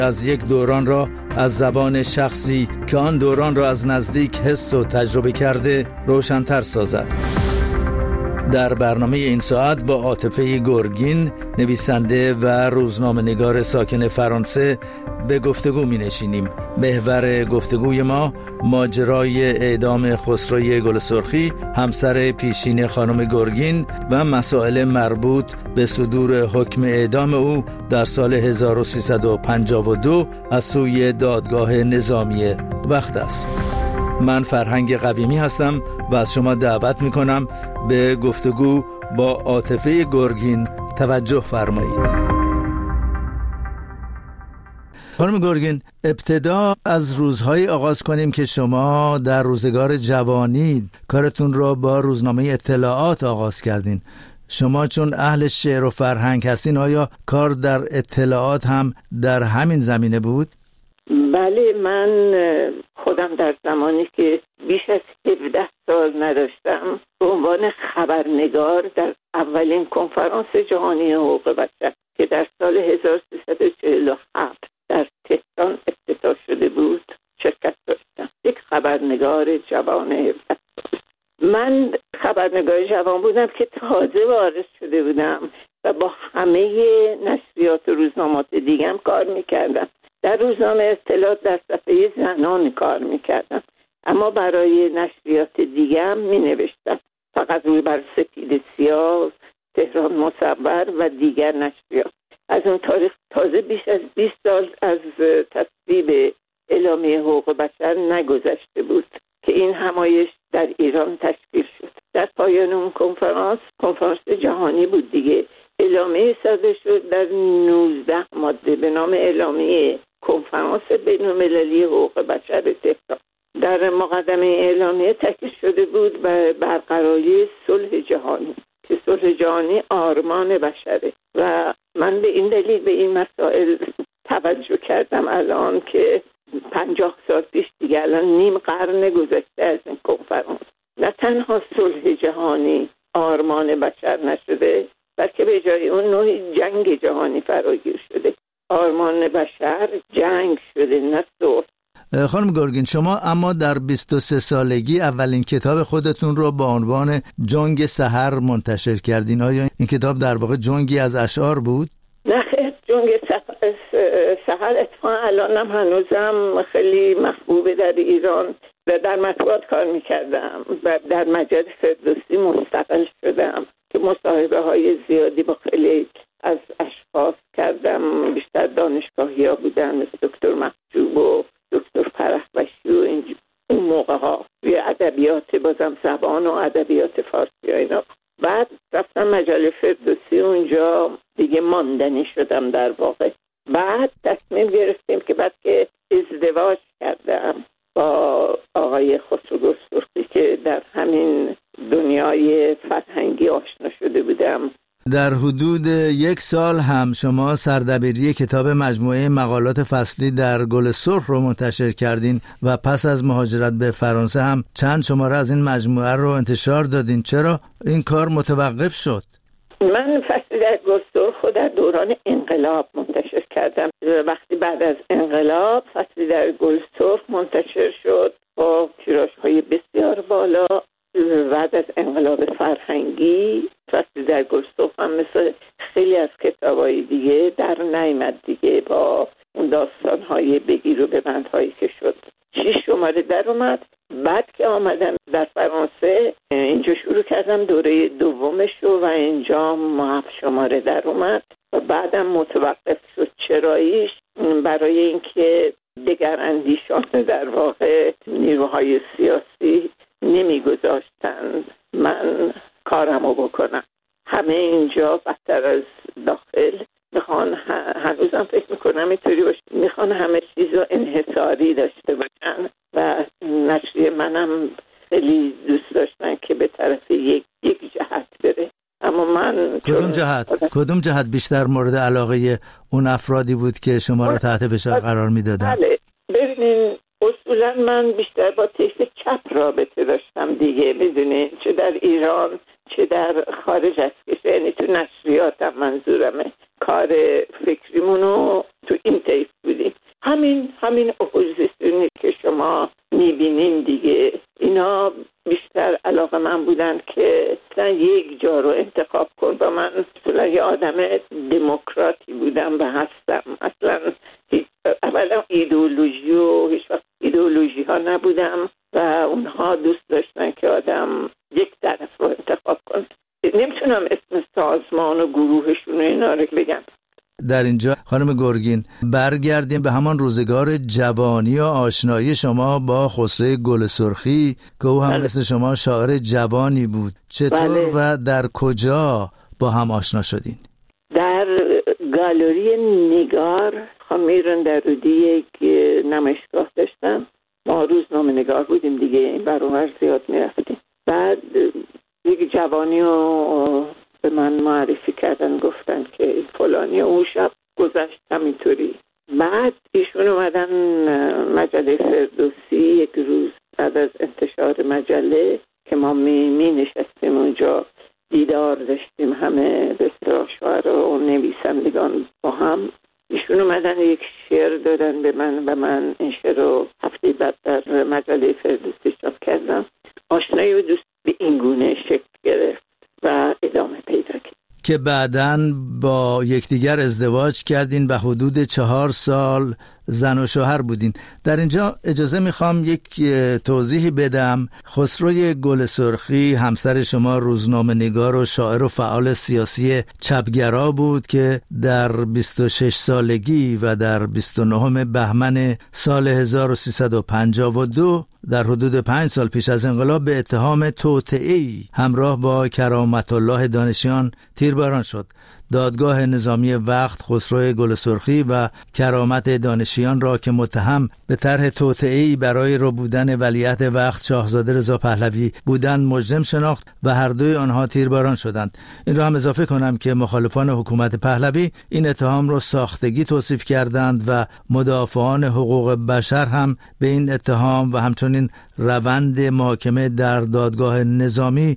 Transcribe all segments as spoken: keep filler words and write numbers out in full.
از یک دوران را از زبان شخصی که آن دوران را از نزدیک حس و تجربه کرده روشن‌تر سازد. در برنامه این ساعت با عاطفه گرگین، نویسنده و روزنامه‌نگار ساکن فرانسه، به گفتگو می نشینیم. محور گفتگوی ما ماجرای اعدام خسروی گلسرخی، همسر پیشین خانم گرگین و مسائل مربوط به صدور حکم اعدام او در سال هزار و سیصد و پنجاه و دو از سوی دادگاه نظامی وقت است. من فرهنگ قویمی هستم و از شما دعوت می کنم به گفتگو با عاطفه گرگین توجه فرمایید. خانم گرگین، ابتدا از روزهای آغاز کنیم که شما در روزگار جوانی کارتون را با روزنامه اطلاعات آغاز کردین. شما چون اهل شعر و فرهنگ هستین، آیا کار در اطلاعات هم در همین زمینه بود؟ بله، من خودم در زمانی که بیش از هفده سال نداشتم به عنوان خبرنگار در اولین کنفرانس جهانی حقوق بشر که در سال هزار و سیصد و چهل و هفت در تهران افتتاح شده بود شرکت داشتم. یک خبرنگار جوان هفده سال. من خبرنگار جوان بودم که تازه وارد شده بودم و با همه نشریات و روزنامات دیگم کار میکردم. در روزنامه اطلاعات در صفحه زنان کار میکردم، اما برای نشریات دیگه هم مینوشتم، فقط روی بر سپید سیاه، تهران مصور و دیگر نشریات. از اون تاریخ تازه بیش از بیست سال از تصویب اعلامیه حقوق بشر نگذشته بود که این همایش در ایران تشکیل شد. در پایان اون کنفرانس، کنفرانس جهانی بود دیگه، اعلامیه صادر شد در نوزده ماده به نام اعلامیه کنفرانس بین‌المللی حقوق بشر تهران. در مقدمه اعلامیه تاکید شده بود بر برقراری صلح جهانی که صلح جهانی آرمان بشره و من به این دلیل به این مسائل توجه کردم الان که پنجاه سال پیش دیگه، الان نیم قرن گذشته از این کنفرانس، نه تنها صلح جهانی آرمان بشر نشده بلکه به جای اون نوعی جنگ جهانی فراگیر شده. آرمان بشر جنگ شده، نه صلح. خانم گرگین، شما اما در بیست و سه سالگی اولین کتاب خودتون رو با عنوان جنگ سحر منتشر کردین. آیا این کتاب در واقع جنگی از اشعار بود؟ نه خیر، جنگ سحر اتفاقا الانم هنوزم خیلی محبوبه در ایران و در مطبوعات کار میکردم و در مجله فردوسی مستقل شدم که مصاحبه های زیادی با خیلی از اشخاص کردم. بیشتر دانشگاهی ها بودن مثل دکتر محجوب و دکتر فرهبشی و اینجور اون موقع ها، روی ادبیات بازم زبان و ادبیات فارسی ها اینا. بعد رفتم مجله فردوسی، اونجا دیگه ماندنی شدم در واقع. بعد تصمیم گرفتیم که بعد که ازدواج کردم با آقای خسرو گلسرخی که در همین دنیای فرهنگی آشنا شده بودم، در حدود یک سال هم شما سردبیری کتاب مجموعه مقالات فصلی در گل سرخ رو منتشر کردین و پس از مهاجرت به فرانسه هم چند شماره از این مجموعه رو انتشار دادین. چرا این کار متوقف شد؟ من فصلی در گل سرخ رو در دوران انقلاب منتشر کردم. وقتی بعد از انقلاب فصلی در گل سرخ منتشر شد با تیراژهای بسیار بالا. بعد از انقلاب فرهنگی فصلی در گل سرخ هم مثل خیلی از کتابای دیگه در نیامد دیگه، با اون داستانهای بگیر و ببندهایی که شد. شش شماره در اومد. بعد که آمدم در فرانسه اینجا شروع کردم دوره دومش رو و اینجا هفت شماره در اومد و بعدم متوقف شد. چراییش برای اینکه دگر اندیشان در واقع نیروهای سیاسی نمیگذاشتن من کارمو بکنم. همه اینجا بدتر از داخل میخوان، هنوزم فکر میکنم اینطوری باشه، میخوان همه چیز رو انحصاری داشته باشن و نشریه منم خیلی دوست داشتن که به طرف یک یک جهت بره. اما من کدوم جهت کدوم جهت بیشتر مورد علاقه اون افرادی بود که شما رو تحت فشار قرار میدادن؟ بله، ببینین اصولا من بیشتر با طیف چپ رابطه داشتم دیگه، میدونین، چه در ایران چه در خارج از کشور، یعنی تو نشریاتم منظورمه. کار فکریمونو تو این طیف بودیم. همین همین اپوزیسیونی که شما میبینین دیگه، اینا بیشتر علاقه من بودن که مثلا یک جا رو انتخاب کن و من مثلا یه آدم دموکراتی بودم و هستم. اصلا اولا ایدئولوژی و هیچ وقت ایدئولوژی ها نبودم و اونها دوست داشتن که آدم یک طرف رو انتخاب کنه. نمیتونم اسم سازمان و گروهشون و اینا رو بگم. در اینجا خانم گرگین برگردیم به همان روزگار جوانی و آشنایی شما با خسرو گل سرخی که او هم بله. مثل شما شاعر جوانی بود. چطور بله. و در کجا با هم آشنا شدین؟ در گالری نگار خمیرن در رودی یک نمایشگاه داشتم. ما روزنامه نگار بودیم دیگه، این برابر زیاد میرفتیم. بعد یک جوانی رو به من معرفی کردن، گفتن که فلانی، اون شب گذشت همینطوری. بعد ایشون اومدن مجله فردوسی یک روز بعد از انتشار مجله که ما می, می نشستیم اونجا، دیدار داشتیم همه به اصطلاح شاعرها و نویسندگان با هم. ایشون اومدن یک شعر دادن به من و من این شعر رو هفته بعد در مجله فردوسی چاپ کردم. آشنایی و دوست به این گونه شکل گرفت و ادامه پیدا کرد که بعداً با یکدیگر ازدواج کردین و حدود چهار سال زن و شوهر بودین. در اینجا اجازه میخوام یک توضیحی بدم. خسروی گل سرخی همسر شما روزنامه نگار و شاعر و فعال سیاسی چپگرا بود که در بیست و شش سالگی و در بیست و نهم بهمن سال هزار و سیصد و پنجاه و دو در حدود پنج سال پیش از انقلاب به اتهام توطئه‌ای همراه با کرامت الله دانشیان تیرباران شد. دادگاه نظامی وقت خسرو گل سرخی و کرامت دانشیان را که متهم به طرح توطئه‌ای برای ربودن ولیعهد وقت شاهزاده رضا پهلوی بودند مجرم شناخت و هر دوی آنها تیرباران شدند. این را هم اضافه کنم که مخالفان حکومت پهلوی این اتهام را ساختگی توصیف کردند و مدافعان حقوق بشر هم به این اتهام و همچنین روند محاکمه در دادگاه نظامی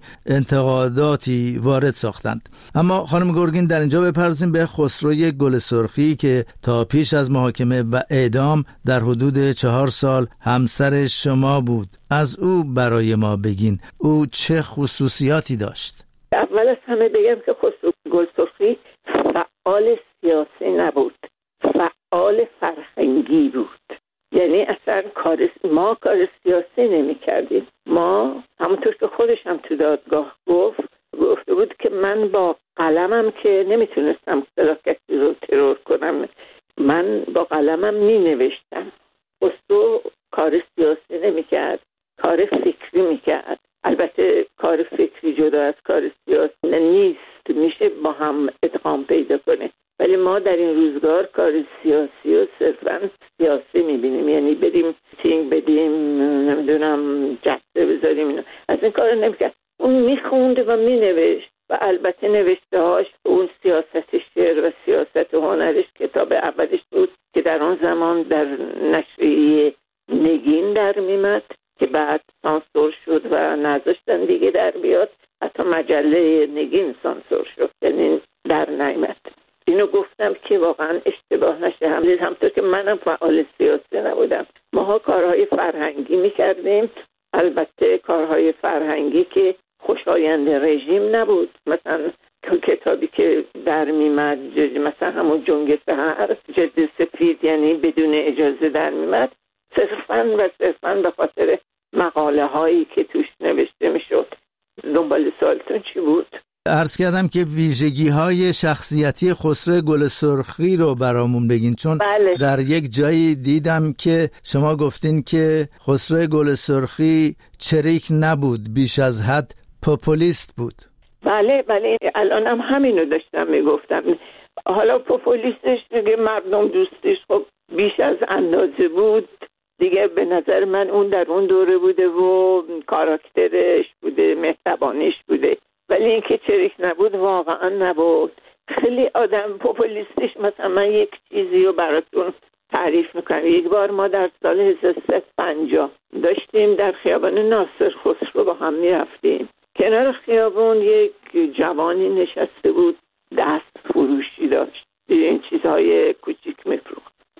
انتقاداتی وارد ساختند. اما خانم گرگین در اینجا بپردازیم به خسروی گل سرخی که تا پیش از محاکمه و اعدام در حدود چهار سال همسر شما بود. از او برای ما بگین، او چه خصوصیاتی داشت؟ اول از همه بگم که خسرو گل سرخی فعال سیاسی نبود، فعال فرهنگی بود. یعنی اصلا کار ما کار سیاسی نمی کردیم. ما همونطور که خودش هم تو دادگاه گفت گفته بود که من با قلمم که نمیتونستم کسی رو ترور کنم، من با قلمم می نوشتم. خسرو کار سیاسی نمی کرد، کار فکری می کرد. البته کار فکری جدا از کار سیاسی نیست، میشه با هم ادغام پیدا کنه، ولی ما در این روزگار کار سیاسی و صرفاً سیاسی میبینیم. یعنی بریم تینگ بدیم، نمیدونم جسته بذاریم، اینا. از این کار نمیکرد. اون میخوند و مینوشت و البته نوشته هاش اون سیاست شعر و سیاست هنرش کتاب اولش بود که در اون زمان در نشریه نگین در میمد که بعد سانسور شد و نذاشتن دیگه در بیاد. حتی مجله نگین سانسور شد، یعنی در نیامد. اینو گفتم که واقعا اشتباه نشه. همین همطور که منم فعال سیاسی نبودم، ماها کارهای فرهنگی میکردیم. البته کارهای فرهنگی که خوشایند رژیم نبود. مثلا کتابی که در میمد، مثلا همون جنگ سحر جلد سفید، یعنی بدون اجازه در میمد، صرفاً و صرفاً به خاطر مقاله هایی که توش نوشته میشد. دنبال سوالتون چی بود؟ عرض کردم که ویژگی های شخصیتی خسرو گل سرخی رو برامون بگین، چون بله. در یک جایی دیدم که شما گفتین که خسرو گل سرخی چریک نبود، بیش از حد پوپولیست بود. بله بله، الان هم همینو داشتم میگفتم. حالا پوپولیستش دیگه مردم دوستش خب بیش از اندازه بود دیگه. به نظر من اون در اون دوره بوده و کاراکترش بوده، مهربانیش بوده، ولی این که چریک نبود واقعا نبود. خیلی آدم پوپولیستش. مثلا من یک چیزی رو براتون تعریف میکنم. یک بار ما در سال هزار و سیصد و پنجاه داشتیم در خیابان ناصر خسرو با هم میرفتیم. کنار خیابون یک جوانی نشسته بود، دست فروشی داشت، این چیزهای کوچیک میفروخت.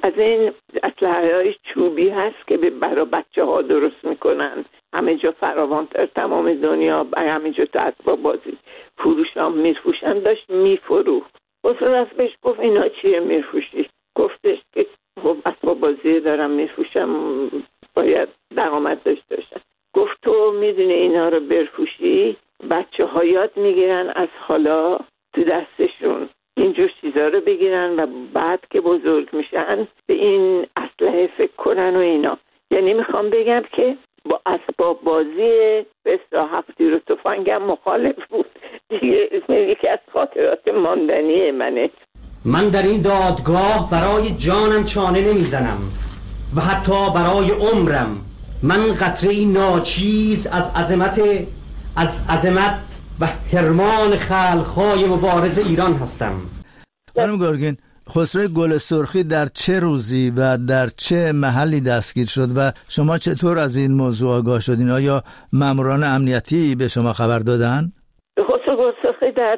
از این اسلحه‌های چوبی هست که برای بچه ها درست میکنن، همه جا فراوان‌تر تمام دنیا، همه جا تو اسباب بازی فروش هم میفروشن، داشت میفروخت. خسرو رفت بهش گفت اینا چیه میفروشی؟ گفتش که خب اسباب بازی دارم میفروشم، باید درآمد داشته باشم. گفت تو میدونی اینا رو بفروشی بچه ها یاد میگیرن از حالا تو دستشون اینجور چیزا رو بگیرن و بعد که بزرگ میشن به این اسلحه فکر کنن و اینا. یعنی میخوام بگم که با اسباب بازی به هفتی رو تفنگم مخالف بود دیگه. یکی از خاطرات ماندنی منه. من در این دادگاه برای جانم چانه نمیزنم و حتی برای عمرم. من قطره‌ای ناچیز از عظمت از عظمت و حرمان خلق‌های مبارز ایران هستم. خانم گرگین، خسرو گل سرخی در چه روزی و در چه محلی دستگیر شد و شما چطور از این موضوع آگاه شدین؟ آیا ماموران امنیتی به شما خبر دادن؟ خسرو گل سرخی در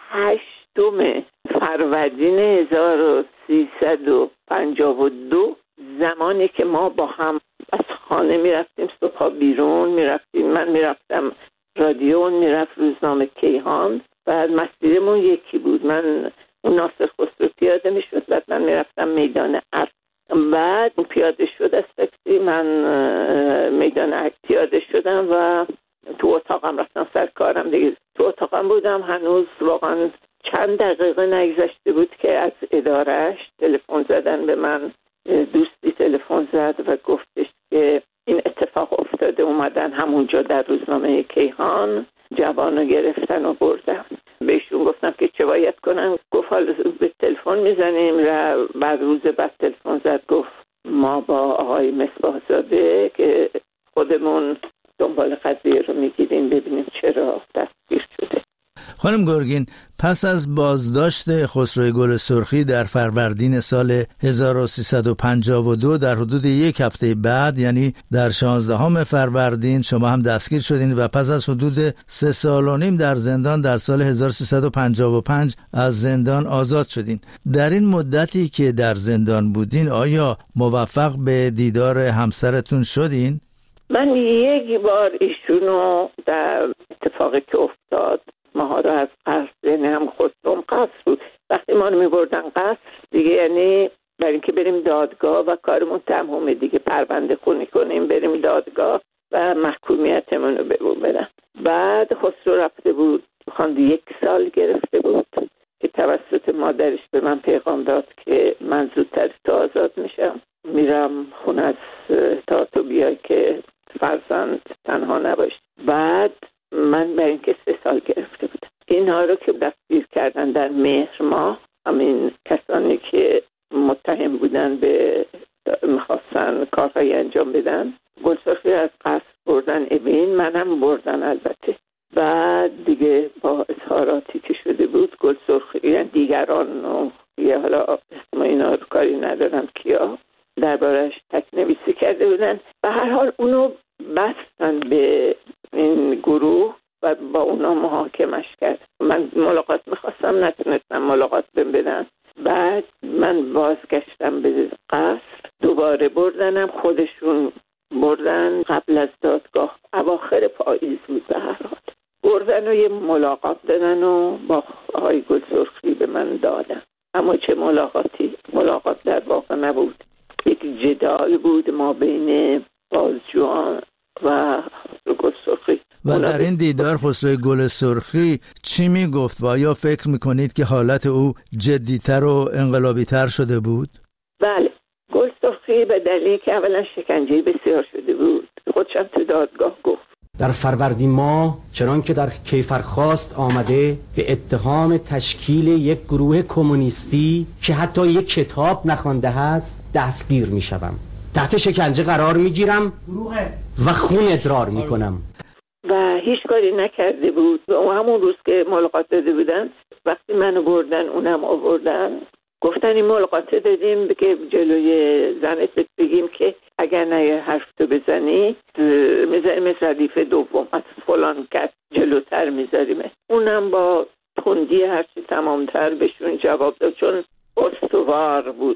هشتم فروردین هزار و سیصد و پنجاه و دو زمانی که ما با هم از خانه میرفتیم صبح بیرون میرفتیم، من میرفتم رادیو، میرفت روزنامه کیهان و مسیرمون یکی بود. من اون ناصر خسرو پیاده میشد و من میرفتم میدان ارگ. بعد پیاده شد از تاکسی، من میدان ارگ پیاده شدم و تو اتاقم رفتم سر کارم دیگه. تو اتاقم بودم، هنوز واقعا چند دقیقه نگذشته بود که از ادارهش تلفن زدن به من. دوستی تلفن زد و گفتش که این اتفاق افتاده، اومدن همونجا در روزنامه کیهان جوانو گرفتن و بردن. بهشون گفتم که چه باید کنم. گفت حالا به تلفن میزنیم. و بعد روز بعد تلفن زد گفت ما با آقای مصباح زاده که خودمون دنبال قضیه رو میگیریم ببینیم چرا دستگیر شده. خانم گرگین، پس از بازداشت خسرو گل سرخی در فروردین سال هزار و سیصد و پنجاه و دو، در حدود یک هفته بعد یعنی در شانزدهم فروردین شما هم دستگیر شدین و پس از حدود سه سال و نیم در زندان در سال هزار و سیصد و پنجاه و پنج از زندان آزاد شدین. در این مدتی که در زندان بودین آیا موفق به دیدار همسرتون شدین؟ من یک بار ایشونو در اتفاقی که افتاد ماها رو از قصر، یعنی هم خودم قصر بود، وقتی ما رو می بردن قصر دیگه، یعنی برای اینکه بریم دادگاه و کارمون تمومه دیگه، پرونده خونی کنیم بریم دادگاه و محکومیتمون رو بهمون بدن. بعد خسرو رفته بود خواند یک سال گرفته بود که توسط مادرش به من پیغام داد که من زودتر تو آزاد میشم، میرم خونه از تا تو بیای که فرزند تنها نباش. بعد من برای اینکه سه سال گرفته بودم. اینها رو که دستگیر کردن در مهر ماه، همین کسانی که متهم بودن به میخواستن کارهایی انجام بدن، گل سرخی از قصر بردن اوین، منم بردن البته. بعد دیگه با اظهاراتی که شده بود گل سرخی، یعنی دیگران و یه حالا اسم اینا رو کاری ندارم کیا، دربارش تکنویسی کرده بودن و هر حال اونو بستن به این گروه و با اونا محاکمش کرد. من ملاقات میخواستم، نتونستم ملاقات بهم بدن. بعد من بازگشتم به قصر، دوباره بردنم، خودشون بردن قبل از دادگاه، اواخر پاییز بود به هر حال، بردن و یه ملاقات دادن و با آقای گل سرخی به من دادن. اما چه ملاقاتی؟ ملاقات در واقع نبود، یک جدال بود ما بین بازجویان و گل سرخی. و در این دیدار خسرو گل سرخی چی می گفت و آیا فکر میکنید که حالت او جدیتر و انقلابیتر شده بود؟ بله، گل سرخی به دلیلی که اولا شکنجه بسیار شده بود، خودشم تو دادگاه گفت. در فروردین ماه چنان که در کیفرخواست آمده به اتهام تشکیل یک گروه کمونیستی که حتی یک کتاب نخوانده است دستگیر می شوم، تحت شکنجه قرار می گیرم و خون ادرار می کنم. و هیچ کاری نکرده بود. و همون روز که ملاقات داده بودن، وقتی منو بردن اونم آوردن، گفتن این ملاقات دادیم که جلوی زنت بگیم که اگر نه یه حرف تو بزنی میذاریم ردیف دوم از فلان کس جلوتر میذاریم. اونم با تندی هرچی تمامتر بهشون جواب داد، چون استوار بود.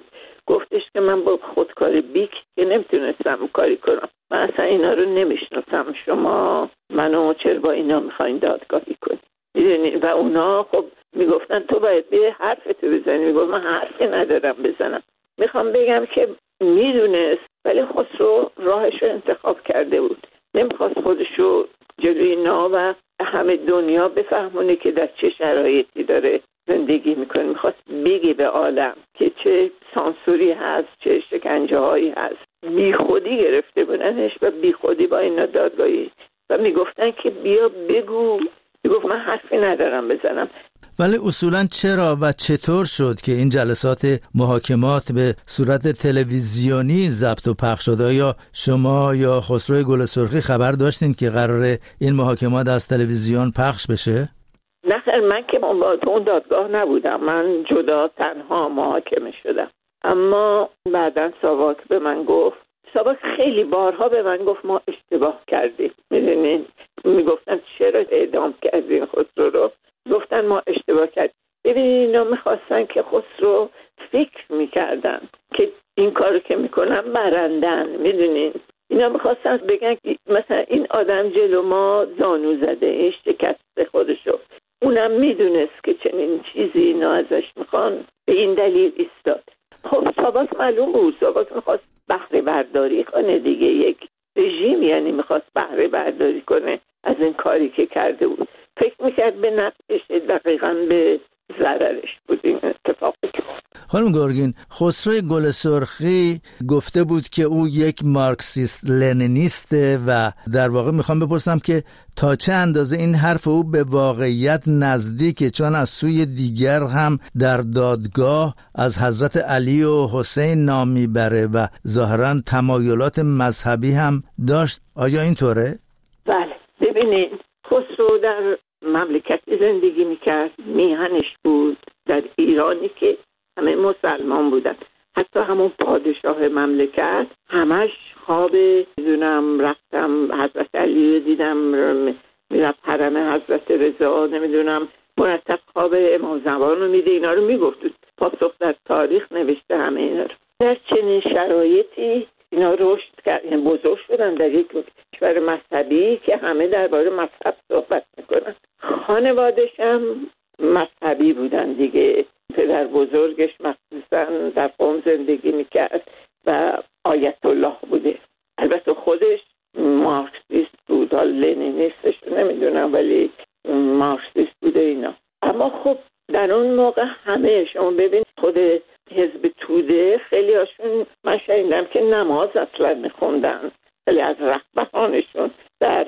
گفتش که من با خودکار بیک که نمیتونستم کاری کنم، من اصلا اینا رو نمیشناسم، شما منو چرا با اینا میخواین دادگاهی کنی؟ میدونی و اونا خب میگفتن تو باید به حرفتو بزنی. میگفت من حرفی ندارم بزنم. میخوام بگم که میدونست، ولی خسرو راهش رو انتخاب کرده بود. نمیخواست خودشو جلوی اینا و همه دنیا بفهمونه که در چه شرایطی داره زندگی میکنه. میخواست بگه به عالم که چه سانسوری هست، چه شکنجه هایی هست. بی خودی گرفته بودنش و بی خودی با اینا دادگاهی و میگفتن که بیا بگو. میگفت من حرفی ندارم بزنم. ولی اصولاً چرا و چطور شد که این جلسات محاکمات به صورت تلویزیونی ضبط و پخش شد؟ یا شما یا خسرو گل سرخی خبر داشتین که قراره این محاکمات از تلویزیون پخش بشه؟ نه خیر، من که تو اون دادگاه نبودم، من جدا تنها محاکمه شدم. اما بعداً ساواک به من گفت، ساواک خیلی بارها به من گفت ما اشتباه کردیم. میدونین میگفتن چرا اعدام کردین خسرو رو؟ گفتن ما اشتباه کردیم. ببینید اینا میخواستن که خسرو فکر میکردن که این کارو که میکنن برندن. میدونین اینا میخواستن بگن که مثلا این آدم جلو ما زانو زده، این شکست خودشو. اونم میدونست که چنین چیزی اینا ازش میخوان، به این دلیل ایستاد. خب ساواک معلوم بود، ساواک میخواست بهره برداری کنه دیگه. یک رژیم یعنی میخواست بهره برداری کنه از این کاری که کرده بود. فکر میکرد به نفعش، دقیقاً به ضررش بود این اتفاقی که خانم گرگین، خسرو گل سرخی گفته بود که او یک مارکسیست لنینیسته و در واقع میخوام بپرسم که تا چه اندازه این حرف او به واقعیت نزدیکه، چون از سوی دیگر هم در دادگاه از حضرت علی و حسین نام میبره و ظاهراً تمایلات مذهبی هم داشت. آیا اینطوره؟ بله، ببینید خسرو در مملکتی زندگی میکرد، میهنش بود در ایرانی که همه مسلمان بودن. حتی همون پادشاه مملکت همش خواب میدونم رفتم حضرت علی رو دیدم، میرفت حرم حضرت رضا، نمیدونم مرتب خواب امام زمان رو میده. اینا رو میگفت، پاسخ در تاریخ نوشته همه اینا رو. در چنین شرایطی اینا رشد کرد، یعنی بزرگ شدن در یک کشور مذهبی که همه درباره مذهب صحبت میکنن. خانوادش هم مذهبی بودن دیگه. پدر بزرگش مخصوصا در قم زندگی میکرد و آیت الله بوده. البته خودش مارکسیست بود، لنینیستش نمیدونم ولی مارکسیست بوده اینا. اما خب در اون موقع همه، شما ببین خود حزب توده خیلی هاشون من شنیدم که نماز اصلا میخوندن، خیلی از رهبرانشون در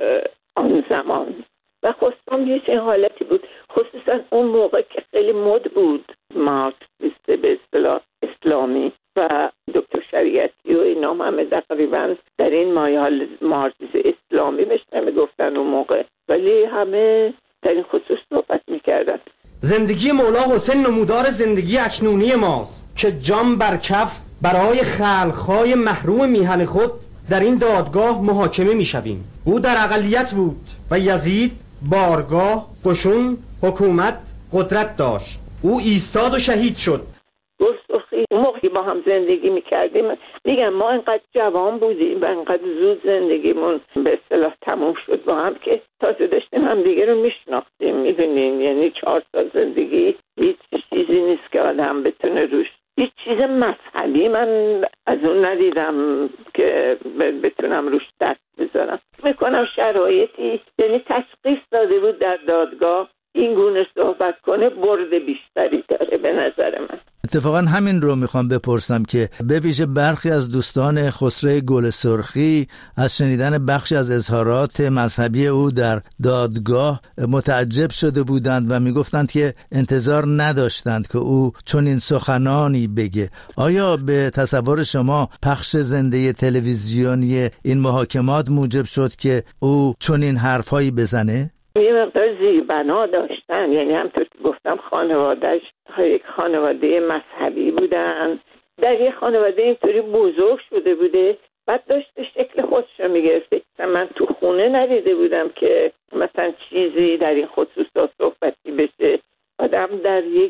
آن زمان. و خواستم یه چه حالتی بود، خصوصا اون موقع که خیلی مد بود مارکسیست به اصطلاح اسلامی و دکتر شریعتی و اینا همه تقریبا در این مایه مارکسیست اسلامی بهش نمیگفتن اون موقع، ولی همه در این خصوص صحبت میکردن. زندگی مولا حسین نمودار زندگی اکنونی ماست که جام بر کف برای خلقهای محروم میهن خود در این دادگاه محاکمه میشویم. او در اقلیت بود و یزید بارگاه، قشون، حکومت، قدرت داشت. او ایستاد و شهید شد. گستخی موقعی با هم زندگی میکردیم، میگم ما انقدر جوان بودیم و انقدر زود زندگیمون به اصطلاح تموم شد با هم که تازه داشتیم هم دیگه رو میشناختیم. میدونین یعنی چهار سال زندگی هیچ چیزی نیست که آدم بتونه روش، هیچ چیز مذهبی من از اون ندیدم که بتونم روش دست بذارم. میکنم شرایطی یعنی تشخیص داده بود در دادگاه این گونه صحبت کنه برد بیشتری داره به نظر من. اتفاقا همین رو میخوام بپرسم که به ویژه برخی از دوستان خسرو گل سرخی از شنیدن بخشی از اظهارات مذهبی او در دادگاه متعجب شده بودند و میگفتند که انتظار نداشتند که او چنین سخنانی بگه. آیا به تصور شما پخش زنده تلویزیونی این محاکمات موجب شد که او چنین حرفایی بزنه؟ یه مقدار زیربنا داشتن، یعنی همطور که گفتم خانوادهش یک خانواده مذهبی بودن، در یک خانواده اینطوری بزرگ شده بوده، بعد داشته شکل خودش رو میگرفته. من تو خونه ندیده بودم که مثلا چیزی در این خصوص صحبتی بشه. آدم در یک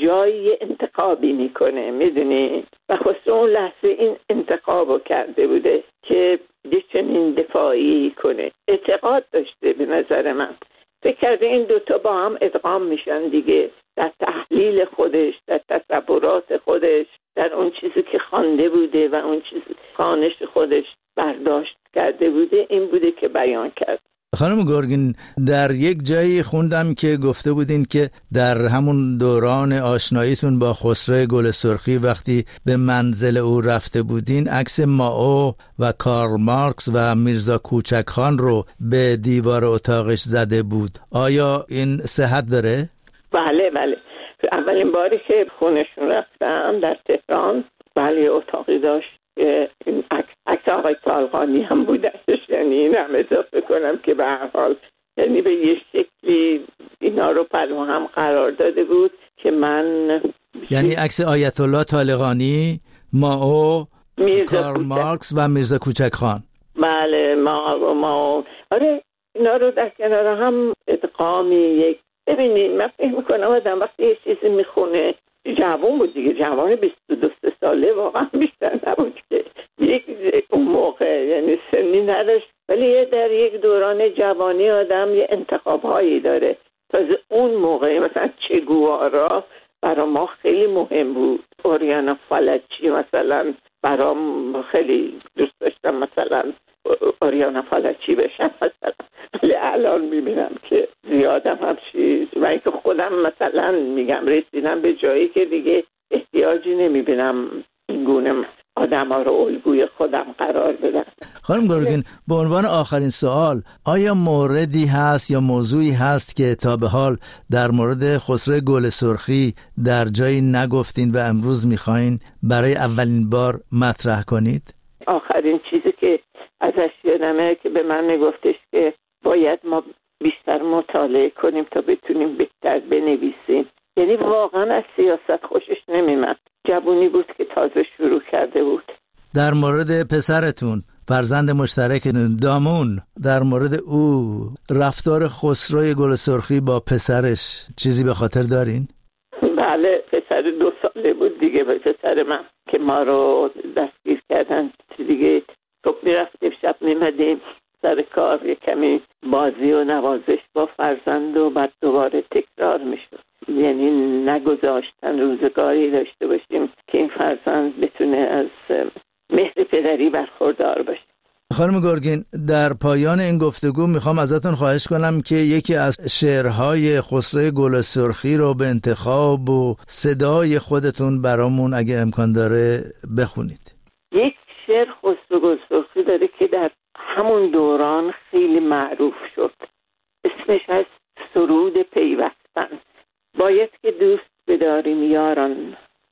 جایی انتخابی میکنه، میدونی؟ و خسرو اون لحظه این انتخابو کرده بوده که یه چنین دفاعی کنه. اعتقاد داشته به نظر من، فکر کرده این دوتا با هم ادغام میشن دیگه، در تحلیل خودش، در تصورات خودش، در اون چیزی که خوانده بوده و اون چیزی خانش خودش برداشت کرده بوده، این بوده که بیان کرد. خانم گرگین، در یک جایی خوندم که گفته بودین که در همون دوران آشناییتون با خسرو گل سرخی وقتی به منزل او رفته بودین، عکس مائو و کارل مارکس و میرزا کوچکخان رو به دیوار اتاقش زده بود. آیا این صحت داره؟ بله بله، اولین باری که خونشون رفتم در تهران، بله اتاقی داشت که این عکس آقای طالقانی هم بودش، یعنی این هم اضافه کنم که به هر حال یعنی به یه شکلی اینا رو پلو هم قرار داده بود که من، یعنی عکس آیت الله طالقانی، مائو، کارل مارکس و میرزا کوچکخان. بله ما ما آره اینا رو در کنار هم ادغامی یک. ببینید من فکر میکنم آدم وقتی یه چیزی میخونه، جوان بود دیگه، جوان بیست و دو ساله، واقعا بیشتر نبود که یک اون موقع، یعنی سنی نداشت، ولی در یک دوران جوانی آدم یه انتخاب‌هایی داره. تازه اون موقع مثلا چه گوارا برای ما خیلی مهم بود، اوریانا فالچی مثلا برام خیلی دوست داشتم مثلا اوریانا فالچی بشم مثلا، ولی الان میبینم که زیادم هم چیز و اینکه خودم مثلا میگم رسیدم به جایی که دیگه احتیاجی نمیبینم این گونه آدم ها رو الگوی خودم قرار بدم. خانم گرگین، به عنوان آخرین سوال، آیا موردی هست یا موضوعی هست که تا به حال در مورد خسرو گل سرخی در جایی نگفتین و امروز میخواین برای اولین بار مطرح کنید؟ آخرین چیزی که ازش یادمه که به من میگفتش که باید ما بیشتر مطالعه کنیم تا بتونیم بهتر بنویسیم. یعنی واقعا از سیاست خوشش نمیمد. جوونی بود که تازه شروع کرده بود. در مورد پسرتون، فرزند مشترکتون دامون، در مورد او رفتار خسرو گل سرخی با پسرش چیزی به خاطر دارین؟ بله، پسر دو ساله بود دیگه، به پسر من که ما رو دستگیر کردن دیگه. صبح میرفتیم شب میمدیم سر کار، یه کمی بازی و نوازش با فرزند و بعد دوباره تکرار میشد. یعنی نگذاشتن روزگاری داشته باشیم که این فرزند بتونه از مهر پدری برخوردار باشه. خانم گرگین، در پایان این گفتگو میخوام ازتون خواهش کنم که یکی از شعرهای خسرو گل سرخی رو به انتخاب و صدای خودتون برامون اگه امکان داره بخونید. یک شعر خسرو گل سرخی داره که در همون دوران خیلی معروف شد، اسمش هست سرود پیوستن. باید که دوست بداریم یاران،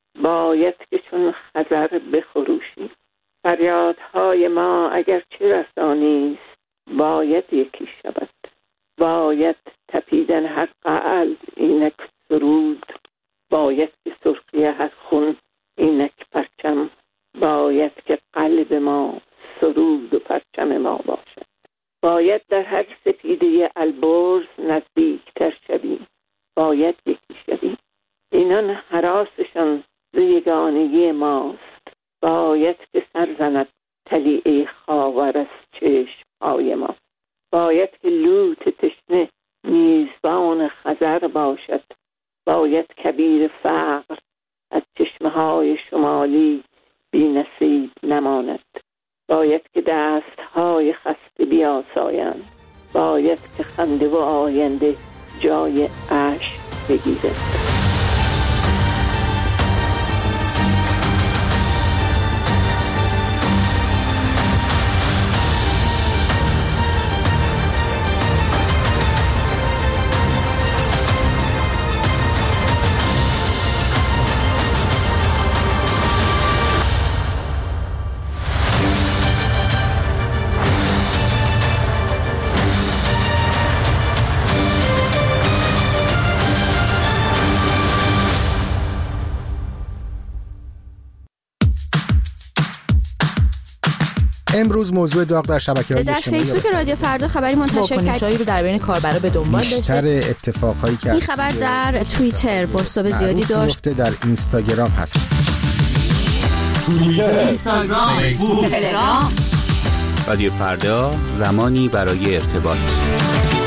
باید که چون خضر بخروشیم. فریادهای ما اگر چه رسانیست، باید یکی شود. باید تپیدن هر قعل اینک سرود، باید که سرخی هر خون اینک پرچم. باید که قلب ما سرود و پرچم ما باشد. باید در هر سپیده البرز نزدیکتر شویم، باید یکی شویم. اینان هراسشان ز یگانگی ماست، باید که سر زند طلیعه خاور از چشم‌های ما. باید که لوت تشنه میزبان خضر باشد، باید کبیر فقر از چشمه‌های شمالی بی نصیب نماند. باید که دست‌های خسته بیاسایند، باید که خنده و آینده جای اشک بگیرد. امروز موضوع داغ در شبکه‌های در اجتماعی فیسبوک رادیو فردا خبری منتشر کرد واکنشایی رو در بین کاربرا به دنبال داشته. بیشتر اتفاقایی که این خبر در توییتر بازتاب زیادی داشت. در اینستاگرام هست. اینستاگرام، فیسبوک، تلگرام. رادیو فردا، زمانی برای ارتباط.